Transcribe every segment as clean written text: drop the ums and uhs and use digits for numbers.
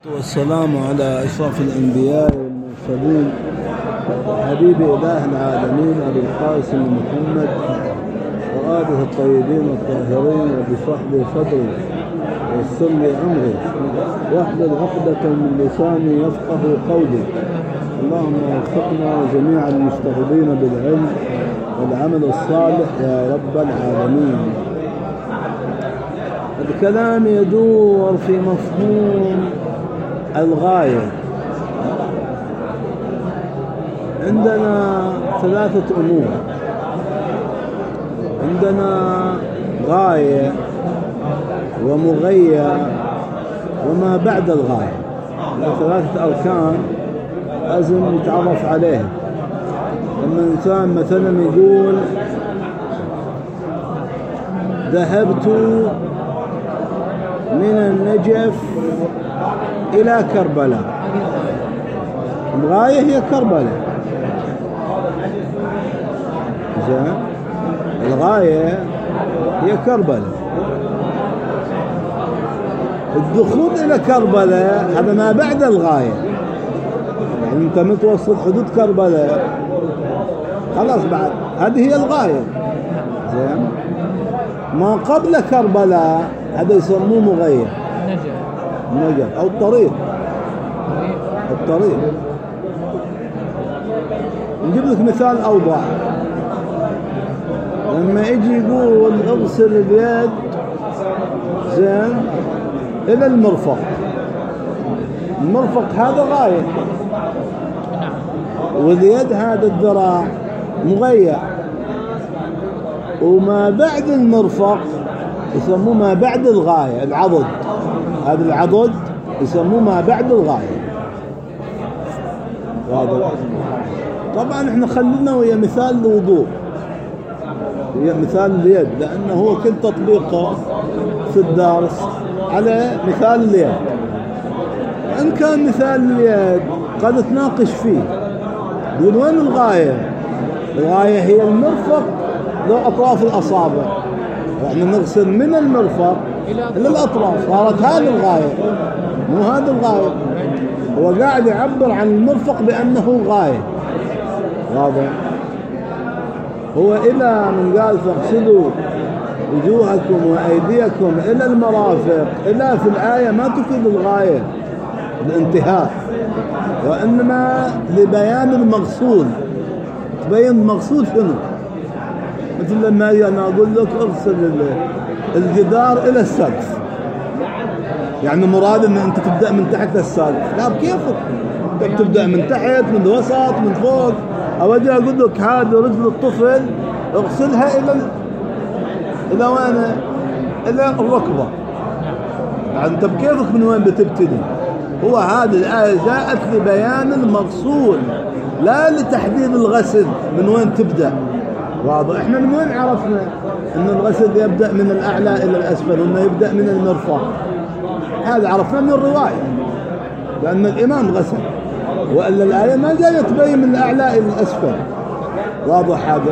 والسلام على أشرف الأنبياء والمرسلين حبيب إله العالمين أبي القاسم محمد وآله الطيبين الطاهرين وبصحبه صدري ويسر لي أمري واحلل عقدة من لساني يفقه قولي. اللهم وفقنا جميع المشتغلين بالعلم والعمل الصالح يا رب العالمين. الكلام يدور في مفهوم الغاية. عندنا ثلاثة أمور، عندنا غاية ومغية وما بعد الغاية. ثلاثة أركان لازم نتعرف عليها. لما الإنسان مثلا يقول ذهبت من النجف إلى كربلاء، الغاية هي كربلاء. زين، الغاية هي كربلاء. الدخول إلى كربلاء هذا ما بعد الغاية، يعني أنت متوسط حدود كربلاء خلاص، بعد هذه هي الغاية. زين، ما قبل كربلاء هذا يسموه مغير، النجف أو الطريق. نجيب لك مثال أوضح. لما يجي يقول اغسل اليد زين إلى المرفق، المرفق هذا غاية، واليد هذا الذراع مغير. وما بعد المرفق يسموه ما بعد الغاية، العضد، هذا العضد يسموه ما بعد الغاية. طبعا احنا خلينا ويا مثال الوضوء، هي مثال اليد، لأنه هو كل تطبيقه في الدرس على مثال اليد. إن كان مثال اليد قد تناقش فيه، يقول وين الغاية؟ الغاية هي المرفق لو أطراف الأصابع، يعني نغسل من المرفق إلى الأطراف، صارت هذه الغاية، مو هذه الغاية. هو قاعد يعبر عن المرفق بأنه غاية. واضح؟ هو إلى من قال فاغسلوا وجوهكم وأيديكم إلى المرافق، إلى في الآية ما تفيد الغاية الانتهاء، وإنما لبيان المقصود. تبين المقصود شنو؟ مثل لما أنا أقول لك اغسل الجدار إلى السقف، يعني مراد أن أنت تبدأ من تحت السقف، لا بكيفك، أنت تبدأ من تحت، من الوسط، من فوق. أو أجي أقول لك هذه رجل الطفل اغسلها إلى وين؟ إلى الركبة، يعني أنت بكيفك من وين بتبتدي. هو هذه الآية جاءت لبيان المقصود لا لتحديد الغسل من وين تبدأ. واضح؟ احنا من وين عرفنا ان الغسل يبدأ من الأعلى إلى الأسفل وانه يبدأ من المرفق؟ هذا عرفنا من الرواية، لأن الإمام غسل، وإلا الآية ما جاية تبين من الأعلى إلى الأسفل. واضح هذا؟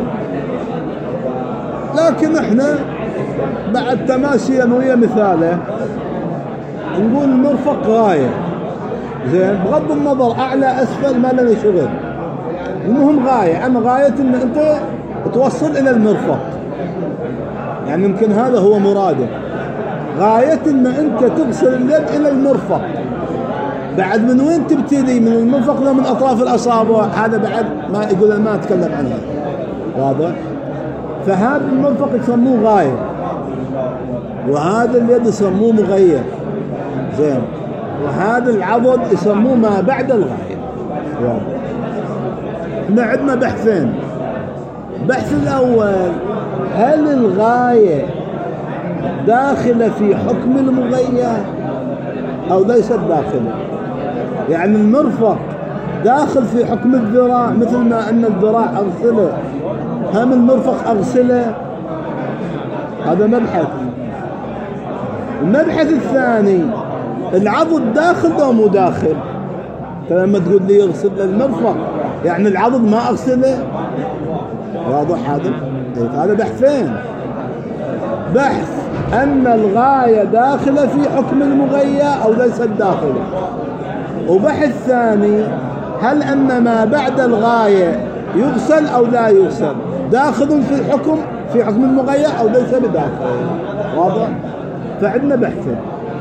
لكن احنا بعد تماشيا ويا مثاله نقول المرفق غاية. زين، بغض النظر أعلى أسفل ما لنا شغل، المهم غاية. أما غاية إن أنت توصل إلى المرفق، يعني يمكن هذا هو مراده. غاية إن أنت تغسل اليد إلى المرفق، بعد من وين تبتدي؟ من المرفق لو من أطراف الأصابع، هذا بعد ما يقول ما أتكلم عنها. واضح؟ فهذا المرفق يسموه غاية، وهذا اليد يسموه مغير. زين، وهذا العضد يسموه ما بعد الغاية. واضح؟ احنا عندنا بحثين. البحث الأول، هل الغاية داخلة في حكم المغير أو ليست داخلة؟ يعني المرفق داخل في حكم الذراع، مثل ما أن الذراع أغسله، هم المرفق أغسله. هذا مبحث. المبحث الثاني، العضد داخل أو مو داخل؟ فلما تقول لي يغسل المرفق يعني العضد ما أغسله. واضح هذا؟ هذا بحثين. بحث أن الغاية داخلة في حكم المغية أو ليست داخلة. وبحث ثاني، هل أن ما بعد الغاية يغسل أو لا يغسل داخل في الحكم في حكم المغية أو ليس بداخل. واضح؟ فعندنا بحثين.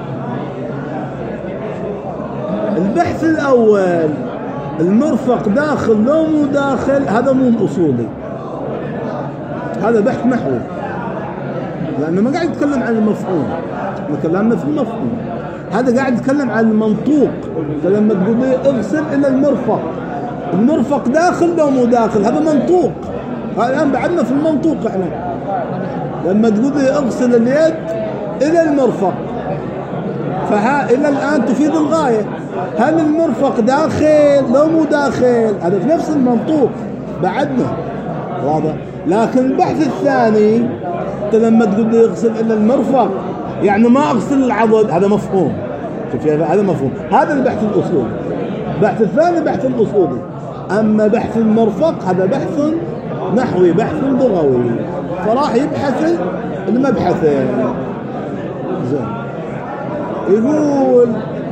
البحث الأول، المرفق داخل لو مو داخل، هذا مو أصولي، هذا بحث نحوي، لأنه ما قاعد يتكلم عن المفهوم، كلامنا في المفهوم. هذا قاعد يتكلم عن المنطوق. فلما تقول لي اغسل إلى المرفق، المرفق داخل لو مو داخل، هذا منطوق. الآن بعدنا في المنطوق احنا. لما تقول لي اغسل اليد إلى المرفق، إلى الآن تفيد الغاية. هل المرفق داخل لو مو داخل؟ هذا في نفس المنطوق بعدنا. واضح؟ لكن البحث الثاني، انت لما تقول لي اغسل إلى المرفق يعني ما اغسل العضد، هذا مفهوم. شوف هذا مفهوم، هذا البحث الأصولي. البحث الثاني بحث الأصولي. أما بحث المرفق هذا بحث نحوي، بحث لغوي، فراح يبحث المبحثين. زين، يقول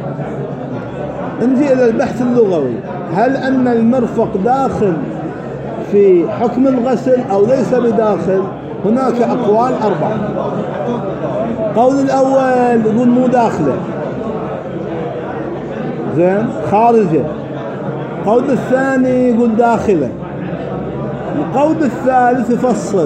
نجي إلى البحث اللغوي، هل أن المرفق داخل في حكم الغسل أو ليس بداخل؟ هناك أقوال 4. قول الأول يقول مو داخله، زين، خارجه. قول الثاني يقول داخله. القول الثالث يفصل،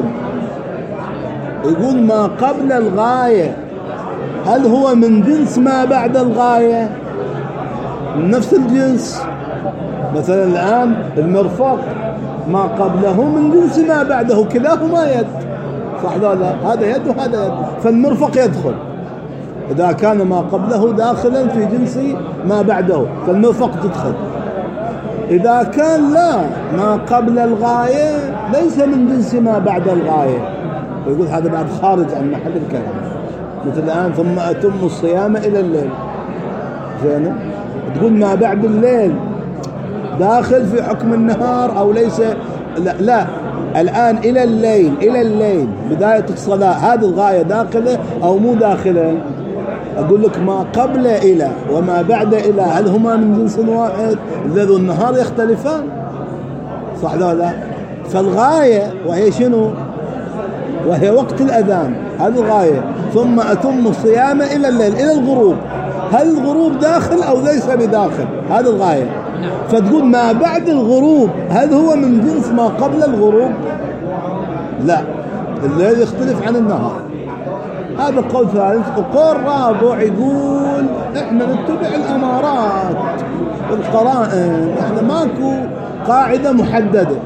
يقول ما قبل الغاية هل هو من جنس ما بعد الغاية؟ من نفس الجنس. مثلا الآن المرفق ما قبله من جنس ما بعده، كلاهما يد، صح لا؟ هذا يد وهذا يد، فالمرفق يدخل إذا كان ما قبله داخلا في جنس ما بعده، فالمرفق تدخل. إذا كان لا، ما قبل الغاية ليس من جنس ما بعد الغاية، يقول هذا بعد خارج عن محل الكلام. مثل الآن ثم أتم الصيام إلى الليل، زين، تقول ما بعد الليل داخل في حكم النهار أو ليس؟ لا الآن إلى الليل، إلى الليل بداية الصلاة، هذه الغاية داخلة أو مو داخلة؟ أقول لك ما قبل إلى وما بعد إلى هل هما من جنس واحد؟ الليل والنهار يختلفان، صح لا؟ فالغاية وهي شنو؟ وهي وقت الأذان، هذه الغاية. ثم أتم الصيام إلى الليل، إلى الغروب، هل الغروب داخل أو ليس بداخل؟ هذه الغاية. فتقول ما بعد الغروب هل هو من جنس ما قبل الغروب؟ لا، الليل يختلف عن النهار. هذا قول ثالث. وقول رابع يقول احنا نتبع الأمارات والقرائن، احنا ماكو قاعدة محددة.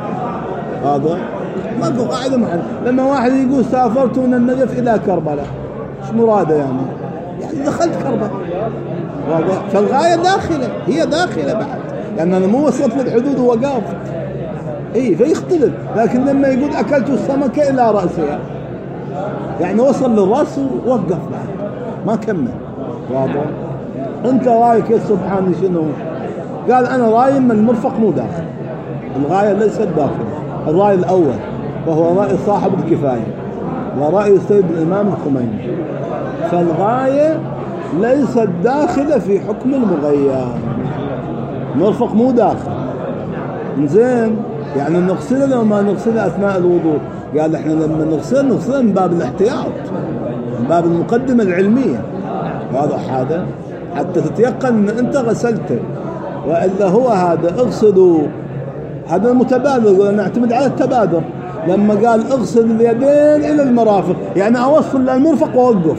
هذا ماكو قاعدة محددة. لما واحد يقول سافرت من النجف إلى كربلاء، ايش مراده يعني دخلت كربلاء. واضح؟ فالغاية داخلة، هي داخلة بعد، لأن أنا مو وصلت للحدود ووقفت. فيختلف. لكن لما يقول أكلت السمكة إلى رأسها، يعني وصل للرأس ووقف بعد ما كمل. واضح؟ أنت رأيك يا سبحان شنو؟ قال أنا رأيي من المرفق مو داخل، الغاية ليست داخلة. الرأي الأول وهو رأي صاحب الكفاية ورأي السيد الإمام الخميني، فالغاية ليست داخلة في حكم المغير، مرفق مو داخل. زين، يعني نغسله لو ما نغسله أثناء الوضوء؟ قال احنا لما نغسله من باب الاحتياط، من باب المقدمة العلمية. واضح هذا؟ حتى تتيقن ان انت غسلته، وإلا هو هذا اغسلوا، هذا المتبادر، نعتمد على التبادر. لما قال اغسل اليدين إلى المرافق، يعني أوصل للمرفق ووقف.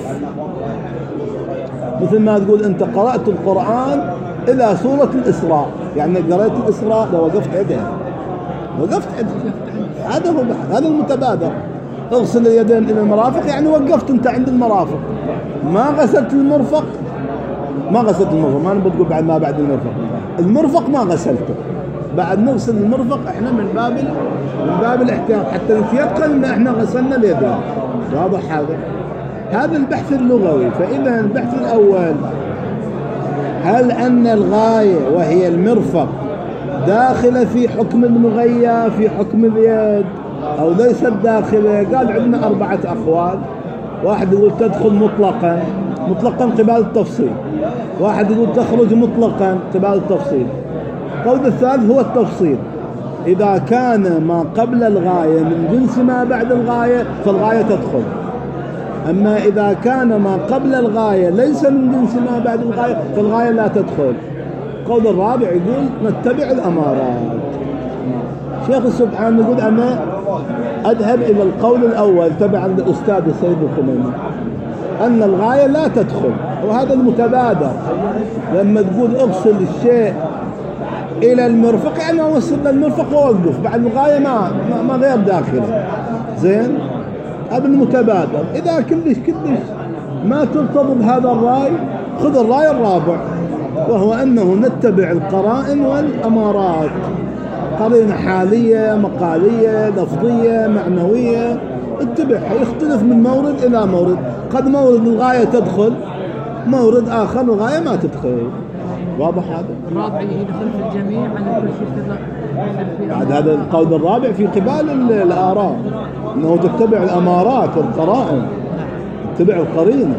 مثل ما تقول أنت قرأت القرآن إلى سورة الإسراء، يعني قرأت الإسراء لو وقفت يدين، وقفت يدين. هذا هو هذا المتبادر. اغسل اليدين إلى المرافق يعني وقفت أنت عند المرافق، ما غسلت المرفق. ما بتقول بعد ما بعد المرفق ما غسلته، بعد نغسل المرفق احنا من باب الاحتياط حتى نتيقن ان احنا غسلنا اليدين. واضح هذا البحث اللغوي. فإذا البحث الأول، هل أن الغاية وهي المرفق داخلة في حكم المغية في حكم اليد أو ليست داخلة؟ قال عندنا 4 أقوال. واحد يقول تدخل مطلقا، مطلقا قبال التفصيل، واحد يقول تخرج مطلقا قبال التفصيل. القول الثالث هو التفصيل، إذا كان ما قبل الغاية من جنس ما بعد الغاية فالغاية تدخل، أما إذا كان ما قبل الغاية ليس من جنس ما بعد الغاية فالغاية لا تدخل. القول الرابع يقول نتبع الأمارات. شيخ السبحان يقول أنا أذهب إلى القول الأول تبعا للأستاذ السيد الخميني أن الغاية لا تدخل، وهذا المتبادر. لما تقول أغسل الشيء إلى المرفق يعني أوصل للمرفق وأوقف، بعد الغاية ما غير داخله. زين، هذا المتبادر. إذا كلش ما ترتضي بهذا الرأي خذ الرأي الرابع، وهو أنه نتبع القرائن والأمارات، قرينة حالية مقالية لفظية معنوية اتبعها، يختلف من مورد إلى مورد. قد مورد الغاية تدخل، مورد آخر الغاية ما تدخل. واضح هذا؟ الرابع يدخل في الجميع عن كل شيء. بعد هذا القول الرابع في قبال الآراء أنه تتبع الأمارات والقرائن، تتبع القرينة.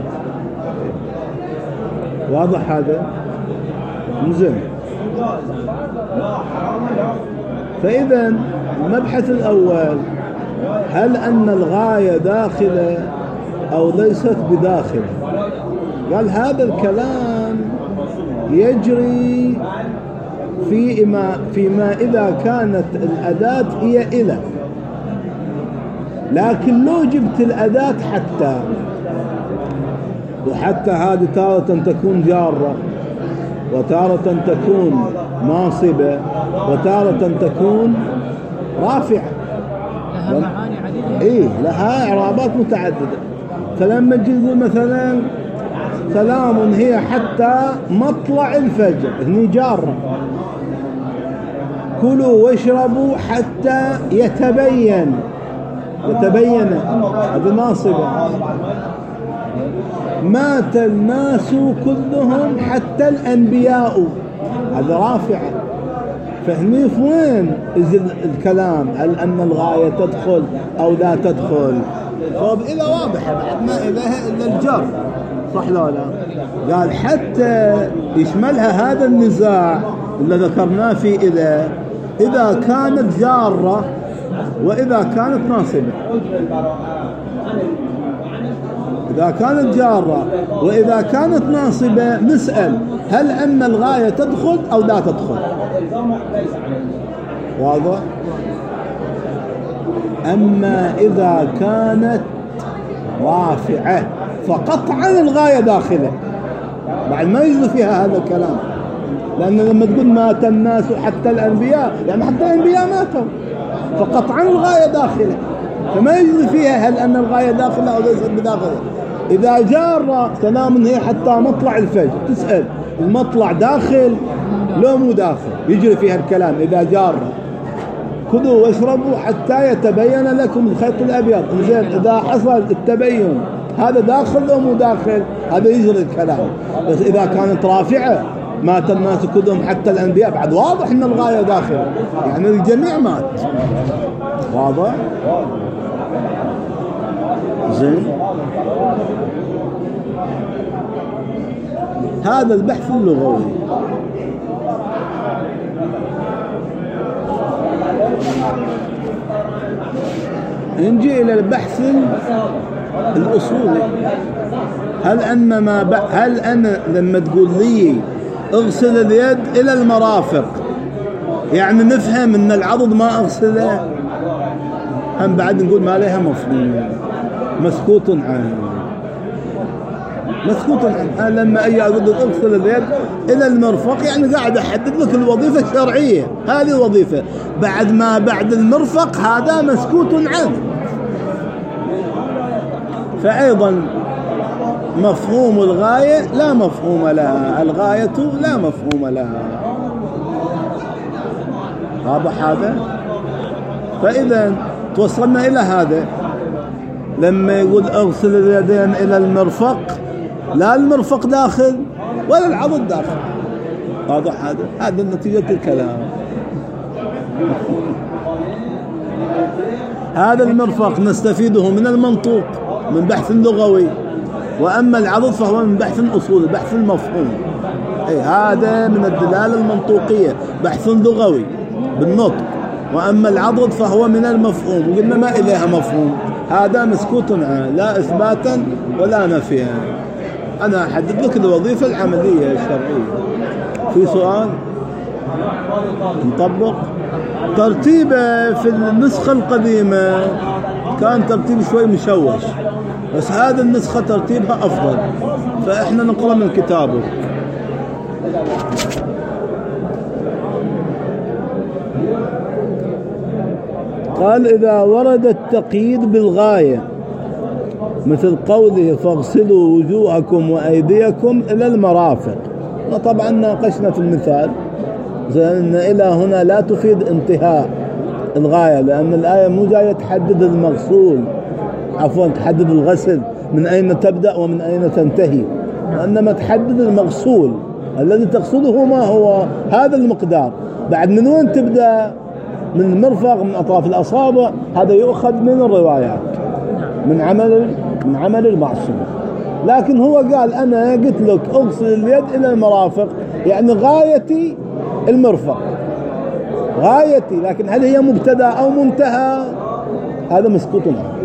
واضح هذا؟ زين. فإذا المبحث الأول هل أن الغاية داخلة أو ليست بداخلة؟ قال هذا الكلام يجري فيما إذا كانت الأداة هي إلى، لكن لو جبت الأداة حتى، وحتى هذه تارة تكون جارة وتارة تكون ناصبة وتارة تكون رافعة، لها معاني عديدة. إيه، لها إعرابات متعددة. فلما تجي تقول مثلا سلام هي حتى مطلع الفجر، هني جارة. كلوا واشربوا حتى يتبين هذه ناصبة. مات الناس كلهم حتى الأنبياء، هذا رافعة. فهني وين إذن الكلام؟ هل أن الغاية تدخل أو لا تدخل؟ طب إذا واضحة بعد ما إليها إلا الجر، صح لا لا؟ قال حتى يشملها هذا النزاع اللي ذكرناه في إذا كانت جارة وإذا كانت ناصبة. إذا كانت جارة وإذا كانت ناصبة نسأل هل أن الغاية تدخل أو لا تدخل؟ واضح؟ أما إذا كانت رافعة فقطعا الغاية داخلة، بعد ما يجري فيها هذا الكلام. لأن لما تقول مات الناس حتى الأنبياء يعني حتى الأنبياء ماتوا، فقطعا الغاية داخلة، فما يجري فيها هل أن الغاية داخلة أو ليست بداخلة. إذا جار سلام هي حتى مطلع الفجر، تسأل المطلع داخل لو مو داخل؟ يجري فيها الكلام. إذا جار كلوا واشربوا حتى يتبين لكم الخيط الأبيض، زين إذا حصل التبين هذا داخل لو مو داخل؟ هذا يجري الكلام. بس إذا كانت رافعة مات الناس كلهم حتى الأنبياء، بعد واضح أن الغاية داخل، يعني الجميع مات. واضح؟ زين، هذا البحث اللغوي. نجي إلى البحث الأصولي. هل أنا لما تقول لي اغسل اليد إلى المرافق يعني نفهم أن العضد ما اغسله؟ هم بعد نقول ما لها مفهوم، مسكوت عنه. لما أجي أقول اغسل اليد إلى المرفق يعني قاعد أحدد لك الوظيفة الشرعية، هذه الوظيفة. بعد ما بعد المرفق هذا مسكوت عنه. فأيضا مفهوم الغاية لا مفهوم لها، الغاية لا مفهوم لها. واضح هذا؟ فإذا توصلنا إلى هذا. لما يقول اغسل اليدين إلى المرفق، لا المرفق داخل ولا العضد داخل. واضح هذا؟ هذا نتيجة الكلام. هذا المرفق نستفيده من المنطوق من بحث لغوي، وأما العضد فهو من بحث أصولي، بحث المفهوم. أي هذا من الدلالة المنطوقية، بحث لغوي بالنطق. وأما العضد فهو من المفهوم، وقلنا ما إليها مفهوم، هذا مسكوت عنه لا إثباتا ولا نفيا. أنا أحدد لك الوظيفة العملية الشرعية. في سؤال نطبق ترتيبه في النسخة القديمة كان ترتيب شوي مشوش، بس هذا النسخة ترتيبها أفضل، فإحنا نقرأ من كتابه. قال إذا ورد التقييد بالغاية مثل قوله فاغسلوا وجوهكم وأيديكم إلى المرافق، طبعا ناقشنا في المثال أن إلى هنا لا تفيد انتهاء الغاية، لأن الآية مو جاية تحدد المغسول، عفوا تحدد الغسل من أين تبدأ ومن أين تنتهي، وإنما تحدد المغسول الذي تغسله ما هو هذا المقدار، بعد من وين تبدأ، من المرفق، من أطراف الأصابع، هذا يؤخذ من الروايات من عمل المعصوم. لكن هو قال أنا قلت لك أغسل اليد إلى المرافق، يعني غايتي المرفق، غايتي، لكن هل هي مبتدأ أو منتهى هذا مسكوت عنه.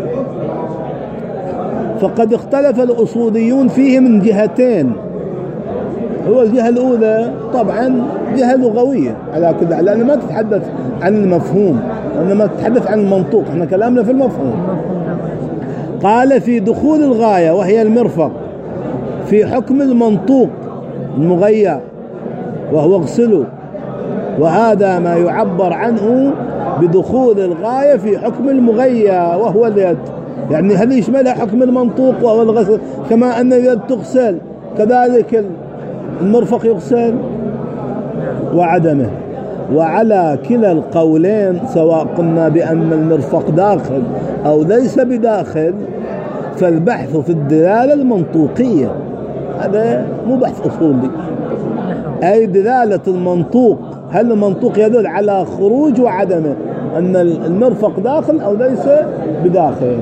فقد اختلف الأصوليون فيه من جهتين. هو الجهة الأولى طبعا جهة لغوية على كل حال، لأن ما تتحدث عن المفهوم وإنما تتحدث عن المنطوق، احنا كلامنا في المفهوم. قال في دخول الغاية وهي المرفق في حكم المنطوق المغير وهو اغسله، وهذا ما يعبر عنه بدخول الغاية في حكم المغير وهو اليد، يعني هل يشملها حكم المنطوق وهو الغسل، كما أن اليد تغسل كذلك المرفق يغسل وعدمه. وعلى كلا القولين سواء قلنا بأن المرفق داخل أو ليس بداخل، فالبحث في الدلالة المنطوقية، هذا مو بحث أصولي، أي دلالة المنطوق، هل المنطوق يدل على خروج وعدمه، أن المرفق داخل أو ليس بداخل.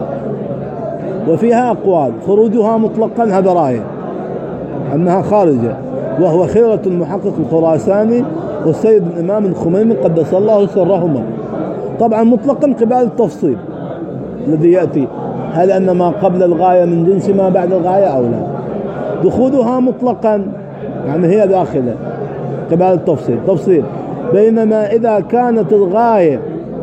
وفيها أقوال، خروجها مطلقا هذا رأي أنها خارجة، وهو خيرة المحقق الخراساني والسيد الإمام الخميني قدس الله سرهما. طبعا مطلقا قبال التفصيل الذي يأتي، هل أن ما قبل الغاية من جنس ما بعد الغاية أو لا. دخولها مطلقا يعني هي داخلة قبال التفصيل تفصيل، بينما إذا كانت الغاية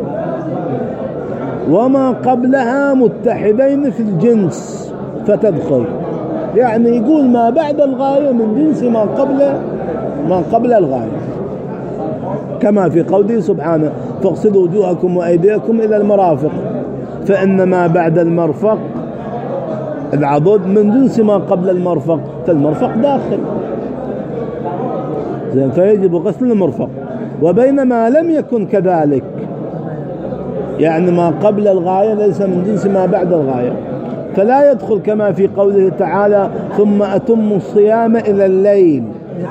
وما قبلها متحدين في الجنس فتدخل، يعني يقول ما بعد الغاية من جنس ما قبل الغاية، كما في قوله سبحانه فاغسلوا وجوهكم وأيديكم إلى المرافق، فإن ما بعد المرفق العضد من جنس ما قبل المرفق، فالمرفق داخل زين، فيجب غسل المرفق. وبينما لم يكن كذلك، يعني ما قبل الغاية ليس من جنس ما بعد الغاية، فلا يدخل كما في قوله تعالى ثم أتموا الصيام إلى الليل.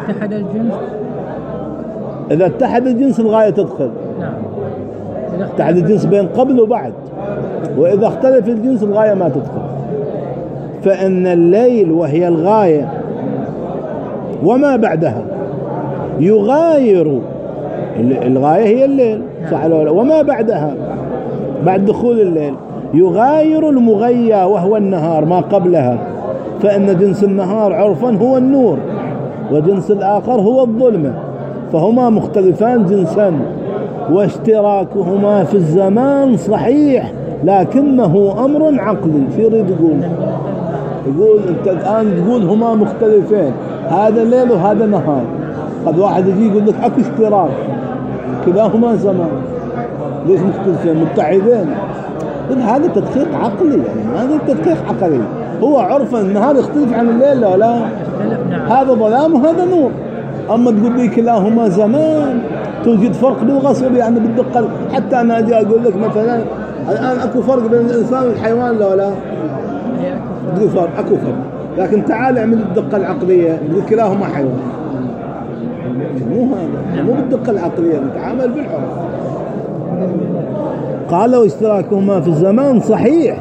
إذا اتحد الجنس الغاية تدخل. نعم. اتحد الجنس بين قبل وبعد، وإذا اختلف الجنس الغاية ما تدخل. فإن الليل وهي الغاية وما بعدها يغاير، الغاية هي الليل صح ولا، وما بعدها بعد دخول الليل يغاير المغيى وهو النهار ما قبلها، فإن جنس النهار عرفا هو النور وجنس الآخر هو الظلمة، فهما مختلفان جنسا، واشتراكهما في الزمان صحيح لكنه أمر عقلي. شو يريد يقول انت الآن تقول هما مختلفين، هذا ليل وهذا نهار، قد واحد يجي يقول لك اكو اشتراك كلاهما زمان، ليش مختلفين متحدين؟ هذا تدقيق عقلي، يعني هذا تدقيق عقلي. هو عرفا النهار يختلف عن الليل لا هذا ظلام وهذا نور، اما تقول لي كلاهما زمان توجد فرق بالغصب، يعني بالدقة. حتى انا اجي اقول لك مثلا الان اكو فرق بين الانسان والحيوان لا تقول فرق، اكو فرق، لكن تعال اعمل الدقة العقلية تقول كلاهما حيوان، مو هذا، مو بالدقة العقلية، نتعامل بالعرف. قال واشتراكهما في الزمان صحيح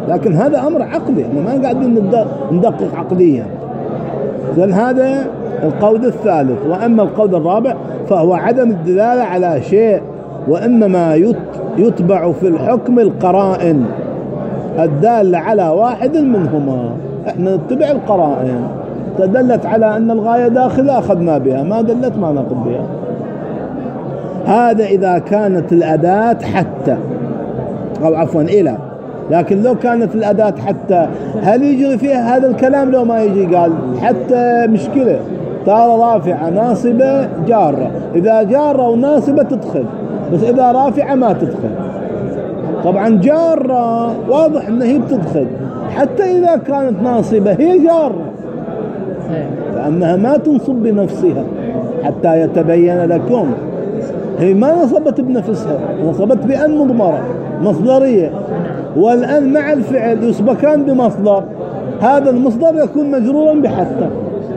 لكن هذا أمر عقلي، احنا ما قاعدين ندقق عقليا. إذن هذا القول الثالث. وأما القول الرابع فهو عدم الدلالة على شيء، وإنما يتبع في الحكم القرائن الدالة على واحد منهما. احنا نتبع القرائن، تدلت على أن الغاية داخلة أخذنا بها، ما دلت ما نأخذ بها. هذا إذا كانت الأداة حتى، أو عفوا إلى. لكن لو كانت الأداة حتى هل يجري فيها هذا الكلام؟ لو ما يجي قال حتى مشكلة، ترى رافعة ناصبة جارة، إذا جارة وناصبة تدخل، بس إذا رافعة ما تدخل. طبعا جارة واضح أنها هي بتدخل، حتى إذا كانت ناصبة هي جارة، فأنها ما تنصب بنفسها حتى يتبين لكم. هي ما نصبت بنفسها، نصبت بأن مضمرة مصدرية، والآن مع الفعل يسبقان بمصدر، هذا المصدر يكون مجرورا بحتى.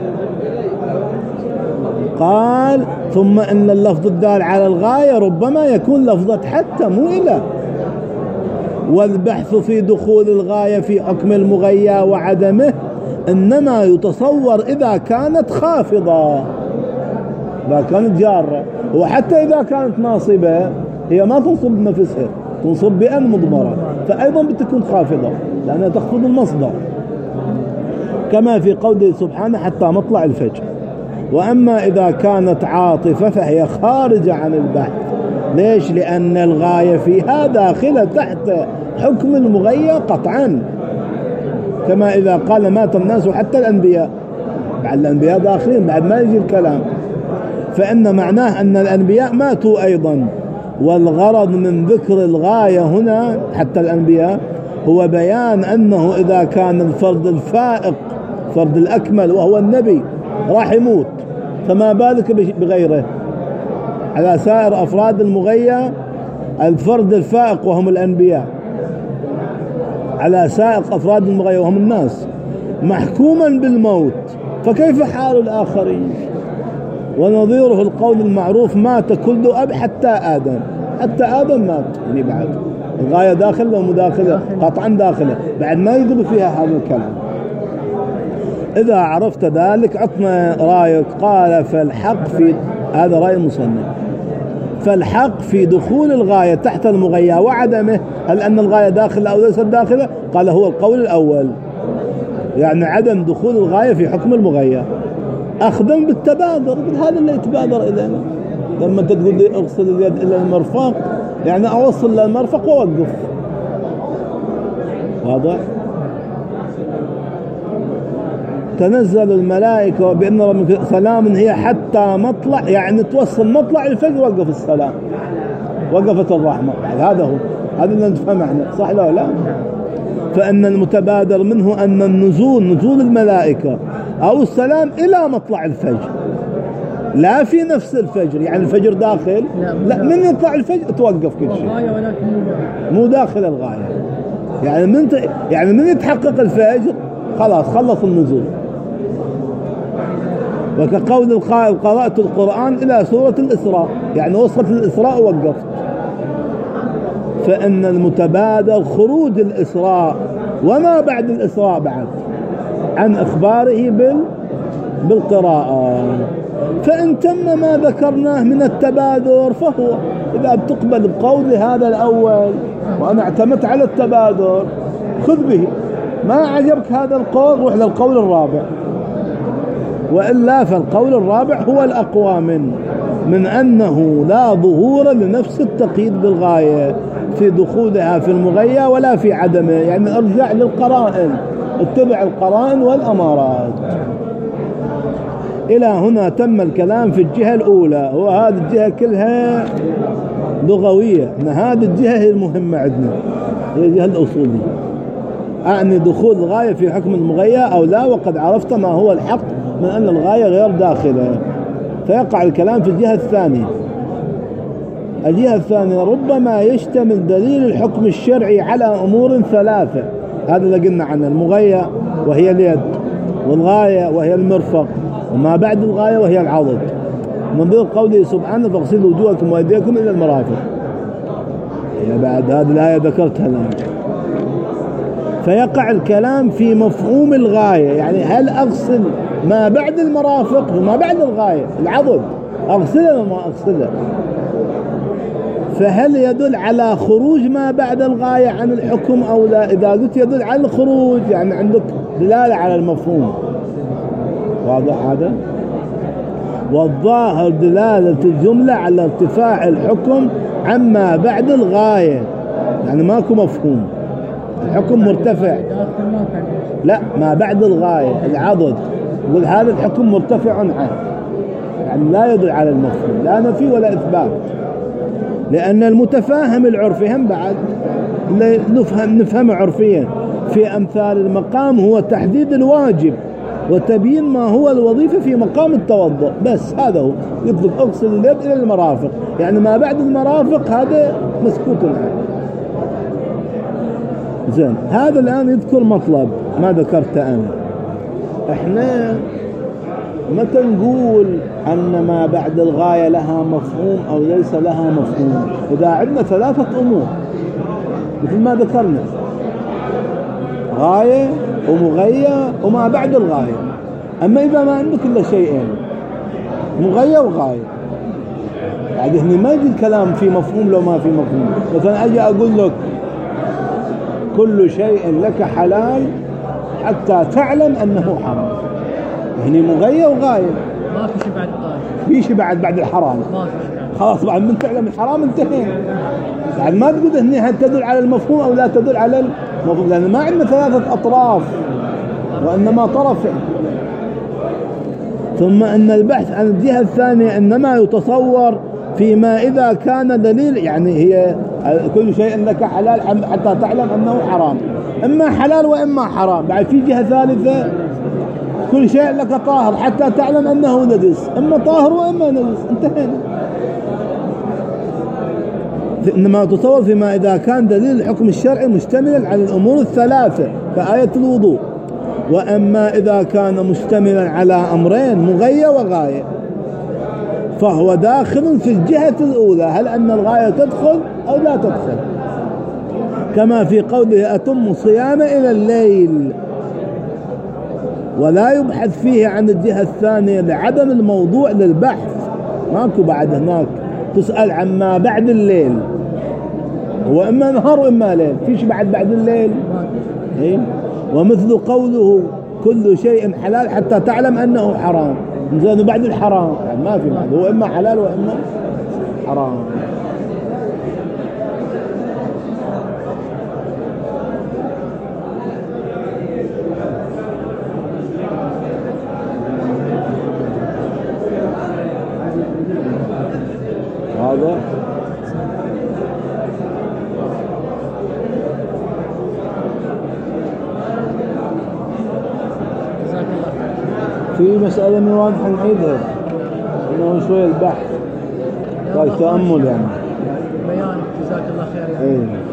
قال ثم إن اللفظ الدال على الغاية ربما يكون لفظة حتى مو إلى. والبحث في دخول الغاية في حكم المغيى وعدمه إنما يتصور إذا كانت خافضة، إذا كانت جارة، وحتى إذا كانت ناصبة هي ما تنصب بنفسها، تنصب بأن مضمرة، فأيضا بتكون خافضة لأنها تخفض المصدر، كما في قوله سبحانه حتى مطلع الفجر. وأما إذا كانت عاطفة فهي خارجة عن البحث. ليش؟ لأن الغاية فيها داخلة تحت حكم المغيى قطعا، كما إذا قال مات الناس حتى الأنبياء، بعد الأنبياء داخلين بعد ما يجي الكلام، فإن معناه أن الأنبياء ماتوا أيضا. والغرض من ذكر الغاية هنا حتى الأنبياء هو بيان أنه إذا كان الفرد الفائق، فرد الأكمل وهو النبي راح يموت، فما بالك بغيره. على سائر أفراد المغيى الفرد الفائق وهم الأنبياء، على سائر أفراد المغيى وهم الناس محكوما بالموت، فكيف حال الآخرين؟ ونظيره القول المعروف مات كل أب حتى آدم، حتى آدم مات، يعني بعد الغاية داخل ولا مداخلة؟ قطعا داخلة، بعد ما يدري فيها هذا الكلام. إذا عرفت ذلك عطنا رأيك. قال فالحق في، هذا رأي المصنف، فالحق في دخول الغاية تحت المغيى وعدمه، هل أن الغاية داخلة أو ليست داخلة؟ قال هو القول الأول، يعني عدم دخول الغاية في حكم المغيى أخذا بالتبادر. هذا اللي يتبادر إلينا لما تقول لي أغسل اليد إلى المرفق، يعني أوصل للمرفق وأوقف. واضح؟ تنزل الملائكة بأن ربك سلام هي حتى مطلع، يعني توصل مطلع الفجر وقف السلام، وقفت الرحمة. هذا هو، هذا اللي نفهمه احنا، صح لا لا؟ فإن المتبادر منه أن النزول، نزول الملائكة أو السلام إلى مطلع الفجر، لا في نفس الفجر، يعني الفجر داخل، لا من يطلع الفجر توقف كل شيء، مو داخل الغاية. يعني من يتحقق الفجر خلاص خلص النزول. وكقول القائل قرأت القرآن إلى سورة الإسراء، يعني وصلت الإسراء ووقفت. فإن المتبادر خروج الإسراء وما بعد الإسراء بعد عن إخباره بالقراءة. فإن تم ما ذكرناه من التبادر فهو، إذا بتقبل بقول هذا الأول وأنا اعتمدت على التبادر خذ به، ما عجبك هذا القول روح للقول الرابع، وإلا فالقول الرابع هو الأقوى من أنه لا ظهور لنفس التقييد بالغاية في دخولها في المغيى ولا في عدمه. يعني ارجع للقرائن، اتبع القرائن والأمارات. إلى هنا تم الكلام في الجهة الأولى، وهذه الجهة كلها لغوية، هذه الجهة هي المهمة عندنا، هي الجهة الأصولية، أعني دخول الغاية في حكم المغيى أو لا. وقد عرفت ما هو الحق من أن الغاية غير داخلة، فيقع الكلام في الجهة الثانية. الجهة الثانية ربما يشتمل دليل الحكم الشرعي على أمور ثلاثة، هذا اللي قلنا عنه، المغيى وهي اليد، والغاية وهي المرفق، وما بعد الغاية وهي العضد. منظور قوله سبحانه فاغسلوا وجوهكم وأيديكم إلى المرافق، بعد هذه الآية ذكرتها الآن. فيقع الكلام في مفهوم الغاية، يعني هل أغسل ما بعد المرافق وما بعد الغاية العضد أغسله وما أغسله؟ فهل يدل على خروج ما بعد الغاية عن الحكم أو لا؟ إذا قلت يدل على الخروج يعني عندك دلالة على المفهوم، واضح هذا؟ والظاهر دلالة الجملة على ارتفاع الحكم عما بعد الغاية، يعني ماكو مفهوم، الحكم مرتفع. لا، ما بعد الغاية العضد، يقول هذا الحكم مرتفع عنه، يعني لا يدل على المفهوم، لا نفي ولا إثبات. لأن المتفاهم العرفي هم بعد نفهم عرفيا في أمثال المقام هو تحديد الواجب وتبيين ما هو الوظيفة في مقام التوضؤ، بس هذا هو. يطلق اغسل اليد إلى المرافق، يعني ما بعد المرافق هذا مسكوت عنه. زين، هذا الآن يذكر مطلب ما ذكرته أنا. احنا متى نقول أن ما بعد الغاية لها مفهوم أو ليس لها مفهوم؟ إذا عندنا ثلاثة أمور مثل ما ذكرنا، غاية ومغية وما بعد الغاية. أما إذا ما عندك إلا شيئين، مغية وغاية، يعني هنا ما يجي الكلام في مفهوم لو ما في مفهوم. مثلا أجي أقول لك كل شيء لك حلال حتى تعلم أنه حرام، هني مغية وغاية، ما في شيء بعد غاية، في شيء بعد الحرام، ما في شيء. خلاص بعد من تعلم الحرام انتهينا. بعد ما تقول هني هل تدل على المفهوم أو لا تدل على المفهوم، لأن ما عندنا ثلاثة أطراف وإنما طرفين. ثم أن البحث عن الجهة الثانية إنما يتصور فيما إذا كان دليل، يعني هي كل شيء لك حلال حتى تعلم أنه حرام، إما حلال وإما حرام. بعد في جهة ثالثة، كل شيء لك طاهر حتى تعلم أنه نجس، إما طاهر وإما نجس، انتهينا. إنما يتصور فيما إذا كان دليل الحكم الشرعي مشتملا على الأمور الثلاثة كآية الوضوء. وأما إذا كان مشتملا على أمرين مغية وغاية فهو داخل في الجهة الأولى، هل أن الغاية تدخل أو لا تدخل، كما في قوله أتم الصيام إلى الليل، ولا يبحث فيه عن الجهة الثانية لعدم الموضوع للبحث. ماكو بعد هناك تسأل عما بعد الليل، هو إما نهار وإما ليل، فيش بعد الليل. ومثل قوله كل شيء حلال حتى تعلم أنه حرام، زين بعد الحرام يعني ما في بعد، هو إما حلال وإما حرام. هذا في مسألة من واضح نعيدها، إنه شوية البحث والتأمل يعني بيان. جزاك الله خير.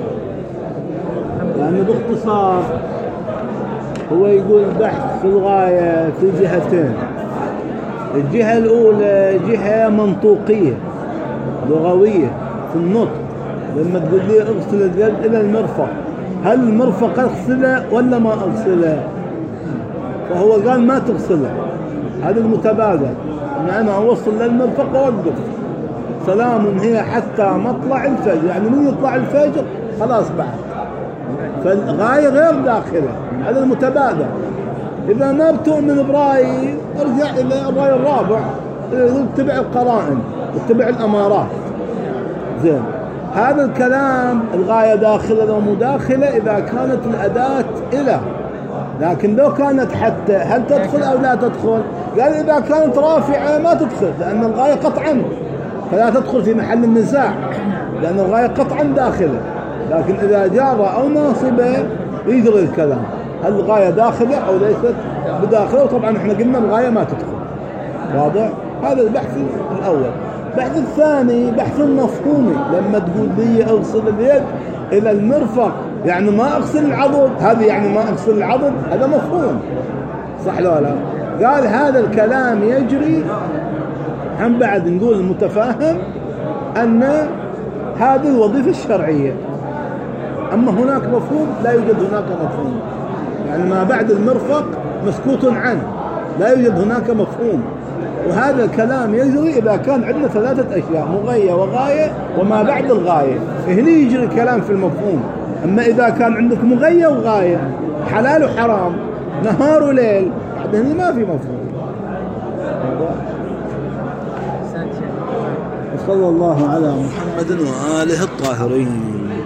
يعني باختصار هو يقول بحث في الغاية في جهتين. الجهة الأولى جهة منطوقية لغوية في النطق، لما تقول لي اغسل اليد إلى المرفق، هل المرفق اغسله ولا ما اغسله؟ فهو قال ما تغسله، هذا المتبادل، ان انا اوصل للمرفق واوقف. سلام هي حتى مطلع الفجر، يعني من يطلع الفجر خلاص بعد، فالغاية غير داخله، هذا المتبادل. اذا ما بتؤمن برأيي ارجع الى الرأي الرابع، اتبع القرائن اتبع الامارات. زين، هذا الكلام الغاية داخلة أو مداخلة إذا كانت الأداة إلى، لكن لو كانت حتى هل تدخل أو لا تدخل؟ قال إذا كانت رافعة ما تدخل، لأن الغاية قطعا فلا تدخل في محل النزاع، لأن الغاية قطعا داخلة. لكن إذا جار أو ناصبة يجري الكلام، هل الغاية داخلة أو ليست بداخلة؟ وطبعا احنا قلنا الغاية ما تدخل. واضح؟ هذا البحث الأول. البحث الثاني بحث المفهومي، لما تقول لي اغسل اليد الى المرفق يعني ما اغسل العضد، هذا يعني ما اغسل العضد، هذا مفهوم صح ولا لا؟ قال هذا الكلام يجري، هم بعد نقول المتفاهم ان هذه الوظيفة الشرعية، أما هناك مفهوم لا يوجد هناك مفهوم، يعني ما بعد المرفق مسكوت عنه، لا يوجد هناك مفهوم. وهذا الكلام يجري إذا كان عندنا ثلاثة أشياء: مغية وغاية وما بعد الغاية، هنا يجري الكلام في المفهوم. أما إذا كان عندك مغية وغاية، حلال وحرام، نهار وليل، هنا ما في مفهوم. صلى الله على محمد وآله الطاهرين.